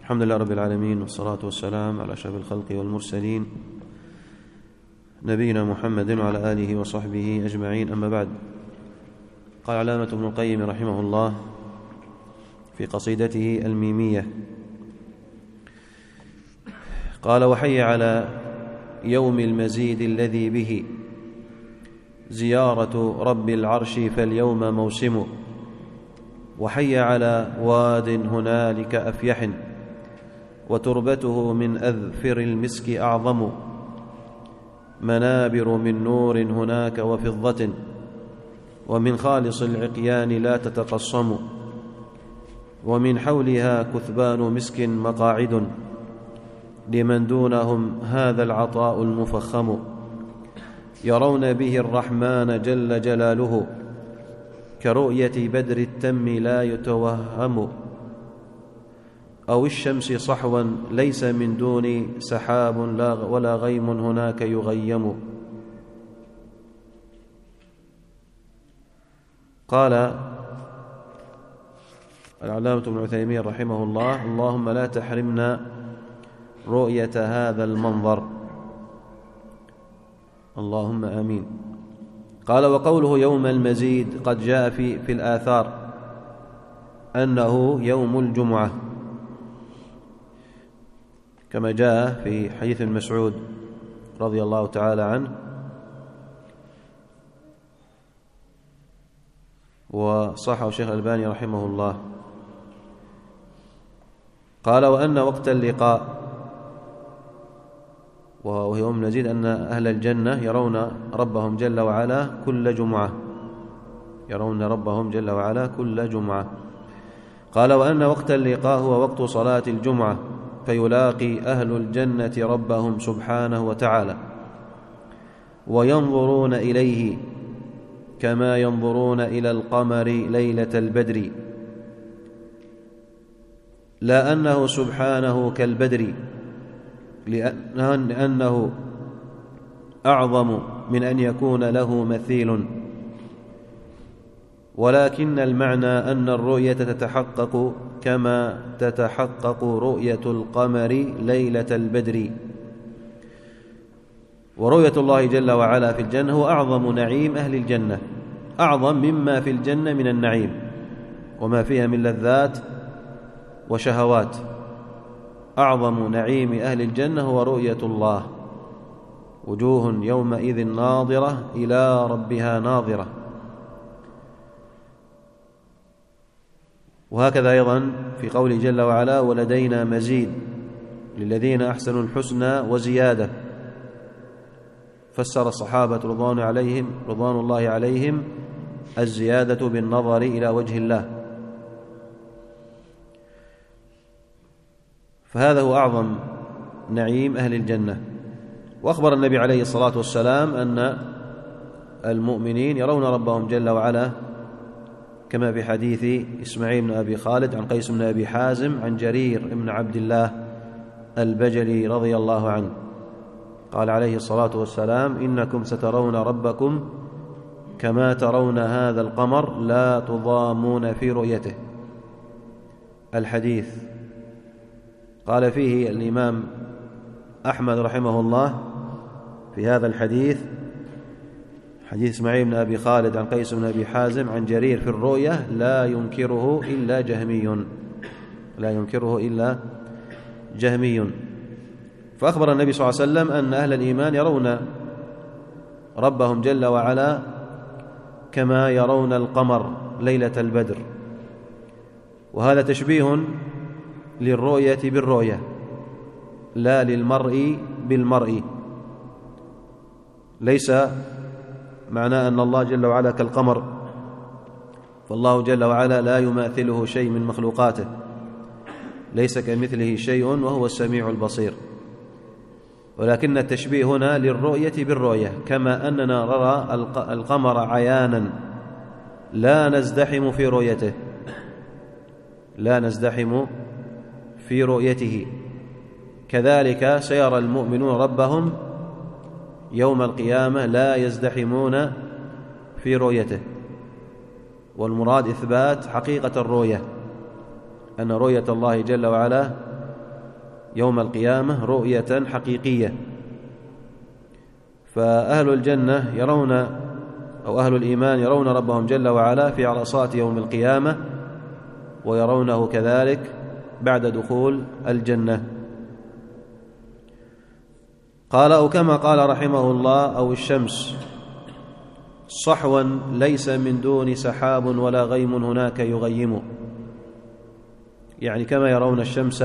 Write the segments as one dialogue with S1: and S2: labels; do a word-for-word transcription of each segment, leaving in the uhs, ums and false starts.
S1: الحمد لله رب العالمين، والصلاة والسلام على أشرف الخلق والمرسلين نبينا محمد وعلى آله وصحبه أجمعين، أما بعد. قال علامة ابن القيم رحمه الله في قصيدته الميمية، قال: وحي على يوم المزيد الذي به زيارة رب العرش فاليوم موسم، وحي على واد هنالك أفيح وتربته من أذفر المسك أعظم، منابر من نور هناك وفضة ومن خالص العقيان لا تتقصم، ومن حولها كثبان مسك مقاعد لمن دونهم هذا العطاء المفخم، يرون به الرحمن جل جلاله كرؤية بدر التم لا يتوهم، أو الشمس صحوا ليس من دون سحاب ولا غيم هناك يغيم. قال العلامة ابن عثيمين رحمه الله: اللهم لا تحرمنا رؤية هذا المنظر، اللهم آمين. قال: وقوله يوم المزيد قد جاء في, في الآثار أنه يوم الجمعة، كما جاء في حديث مسعود رضي الله تعالى عنه، وصححه الشيخ الألباني رحمه الله. قال: وأن وقت اللقاء، وهو يوم المزيد، أن أهل الجنة يرون ربهم جل وعلا كل جمعة، يرون ربهم جل وعلا كل جمعة. قال: وأن وقت اللقاء هو وقت صلاة الجمعة، فيلاقي أهل الجنة ربهم سبحانه وتعالى وينظرون إليه كما ينظرون إلى القمر ليلة البدر، لا أنه سبحانه كالبدر لأنه أعظم من أن يكون له مثيل، ولكن المعنى أن الرؤية تتحقق كما تتحقق رؤية القمر ليلة البدر. ورؤية الله جل وعلا في الجنة هو أعظم نعيم أهل الجنة، أعظم مما في الجنة من النعيم وما فيها من لذات وشهوات. أعظم نعيم أهل الجنة هو رؤية الله، وجوه يومئذ ناظرة إلى ربها ناظرة. وهكذا أيضا في قوله جل وعلا: ولدينا مزيد للذين أحسنوا الحسنى وزيادة، فسر الصحابة رضوان عليهم رضوان الله عليهم الزيادة بالنظر إلى وجه الله، فهذا هو أعظم نعيم أهل الجنة. وأخبر النبي عليه الصلاة والسلام أن المؤمنين يرون ربهم جل وعلا، كما في حديث إسماعيل بن أبي خالد عن قيس بن أبي حازم عن جرير بن عبد الله البجلي رضي الله عنه، قال عليه الصلاة والسلام: إنكم سترون ربكم كما ترون هذا القمر لا تضامون في رؤيته. الحديث. قال فيه الإمام أحمد رحمه الله في هذا الحديث، حديث إسماعيل بن أبي خالد عن قيس بن أبي حازم عن جرير، في الرؤية لا ينكره إلا جهمي، لا ينكره إلا جهمي. فأخبر النبي صلى الله عليه وسلم أن أهل الإيمان يرون ربهم جل وعلا كما يرون القمر ليلة البدر، وهذا تشبيه للرؤية بالرؤية لا للمرء بالمرء. ليس معناه أن الله جل وعلا كالقمر، فالله جل وعلا لا يماثله شيء من مخلوقاته، ليس كمثله شيء وهو السميع البصير، ولكن التشبيه هنا للرؤية بالرؤية، كما أننا نرى القمر عيانا لا نزدحم في رؤيته، لا نزدحم في رؤيته، كذلك سيرى المؤمنون ربهم يوم القيامة لا يزدحمون في رؤيته. والمراد إثبات حقيقة الرؤية، أن رؤية الله جل وعلا يوم القيامة رؤية حقيقية. فأهل الجنة يرون أو أهل الإيمان يرون ربهم جل وعلا في عرصات يوم القيامة، ويرونه كذلك بعد دخول الجنة. قال أو كما قال رحمه الله أو الشمس صحوا ليس من دون سحاب ولا غيم هناك يغيم، يعني كما يرون الشمس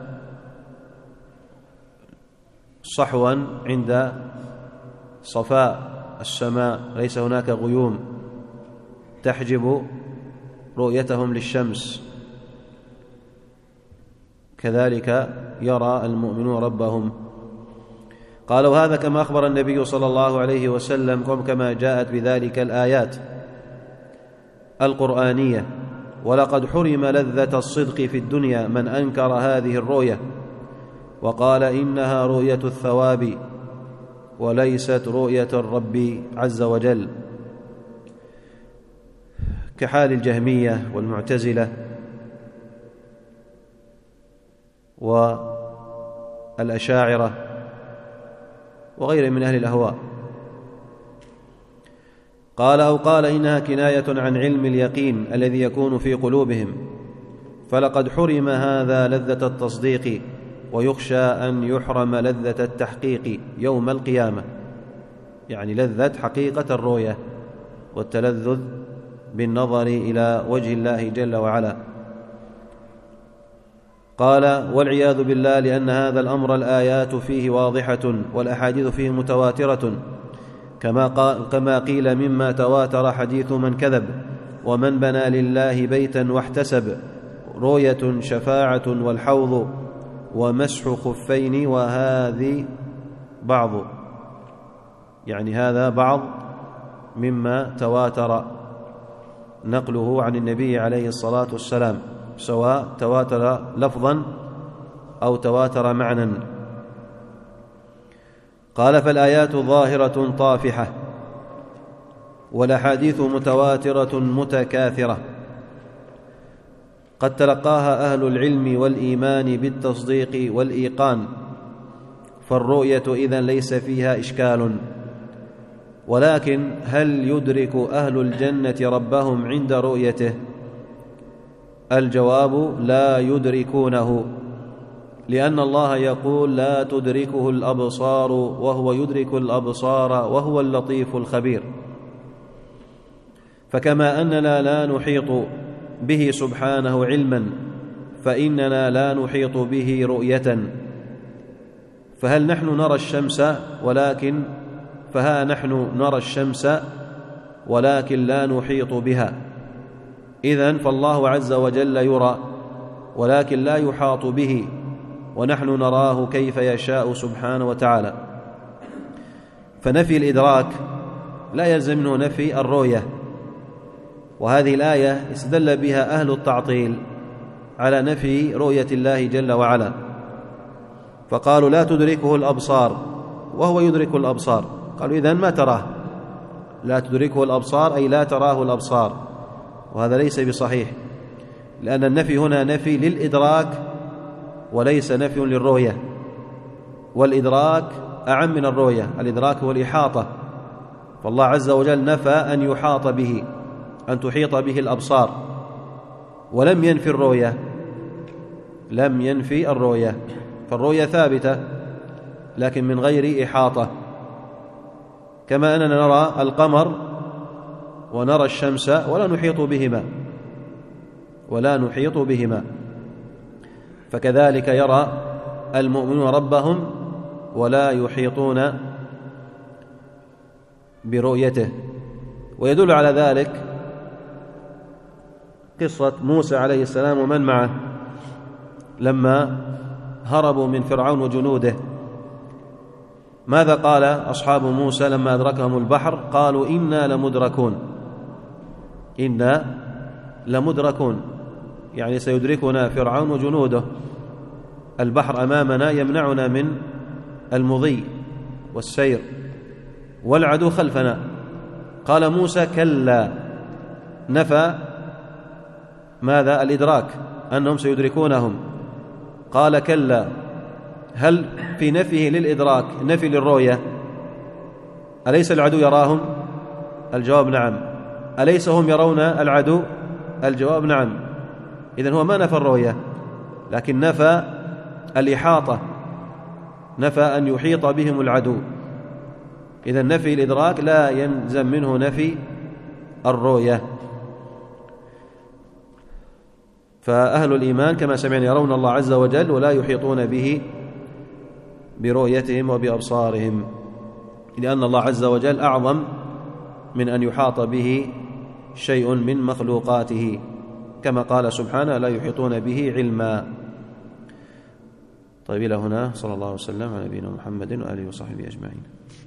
S1: صحوا عند صفاء السماء ليس هناك غيوم تحجب رؤيتهم للشمس، كذلك يرى المؤمنون ربهم. قالوا هذا كما أخبر النبي صلى الله عليه وسلم كما جاءت بذلك الآيات القرآنية: ولقد حرم لذة الصدق في الدنيا من أنكر هذه الرؤية وقال إنها رؤية الثواب وليست رؤية الرب عز وجل، كحال الجهمية والمعتزلة والأشاعرة وغير من أهل الأهواء. قال أو قال إنها كناية عن علم اليقين الذي يكون في قلوبهم، فلقد حرم هذا لذة التصديق ويخشى أن يحرم لذة التحقيق يوم القيامة، يعني لذة حقيقة الرؤية والتلذذ بالنظر إلى وجه الله جل وعلا. قال والعياذ بالله، لأن هذا الأمر الآيات فيه واضحة والأحاديث فيه متواترة، كما, قال كما قيل مما تواتر حديث من كذب ومن بنى لله بيتا واحتسب، رؤية شفاعة والحوض ومسح خفين، وهذه بعض، يعني هذا بعض مما تواتر نقله عن النبي عليه الصلاة والسلام، سواء تواتر لفظا أو تواتر معنى. قال فالآيات ظاهرة طافحة والأحاديث متواترة متكاثرة، قد تلقاها أهل العلم والإيمان بالتصديق والإيقان، فالرؤية إذن ليس فيها إشكال. ولكن هل يدرك أهل الجنة ربهم عند رؤيته؟ الجواب لا يدركونه، لأن الله يقول لا تدركه الأبصار وهو يدرك الأبصار وهو اللطيف الخبير. فكما أننا لا نحيط به سبحانه علما، فإننا لا نحيط به رؤية. فهل نحن نرى الشمس ولكن فها نحن نرى الشمس ولكن لا نحيط بها، إذن فالله عز وجل يرى ولكن لا يحاط به، ونحن نراه كيف يشاء سبحانه وتعالى. فنفي الإدراك لا يلزم منه نفي الرؤية، وهذه الآية استدل بها أهل التعطيل على نفي رؤية الله جل وعلا، فقالوا لا تدركه الأبصار وهو يدرك الأبصار، قالوا إذن ما تراه، لا تدركه الأبصار أي لا تراه الأبصار، وهذا ليس بصحيح، لأن النفي هنا نفي للإدراك وليس نفي للرؤية، والإدراك أعم من الرؤية، الإدراك هو الإحاطة، فالله عز وجل نفى أن يحاط به، أن تحيط به الأبصار، ولم ينفي الرؤية، لم ينفي الرؤية، فالرؤية ثابتة لكن من غير إحاطة، كما أننا نرى القمر ونرى الشمس ولا نحيط بهما ولا نحيط بهما فكذلك يرى المؤمنون ربهم ولا يحيطون برؤيته. ويدل على ذلك قصة موسى عليه السلام ومن معه لما هربوا من فرعون وجنوده، ماذا قال أصحاب موسى لما أدركهم البحر؟ قالوا إنا لمدركون، إنا لمدركون، يعني سيدركنا فرعون وجنوده، البحر أمامنا يمنعنا من المضي والسير والعدو خلفنا. قال موسى كلا، نفى ماذا؟ الإدراك، أنهم سيدركونهم، قال كلا هل في نفيه للإدراك نفي للرؤية؟ أليس العدو يراهم؟ الجواب نعم. أليس هم يرون العدو؟ الجواب نعم. إذن هو ما نفى الرؤية، لكن نفى الإحاطة، نفى أن يحيط بهم العدو. إذن نفي الإدراك لا يلزم منه نفي الرؤية. فأهل الإيمان كما سمعنا يرون الله عز وجل ولا يحيطون به برؤيتهم وبأبصارهم، لأن الله عز وجل أعظم من أن يحاط به شيء من مخلوقاته، كما قال سبحانه لا يحيطون به علما. طيب إلى هنا، صلى الله وسلم على نبينا محمد وآله وصحبه أجمعين.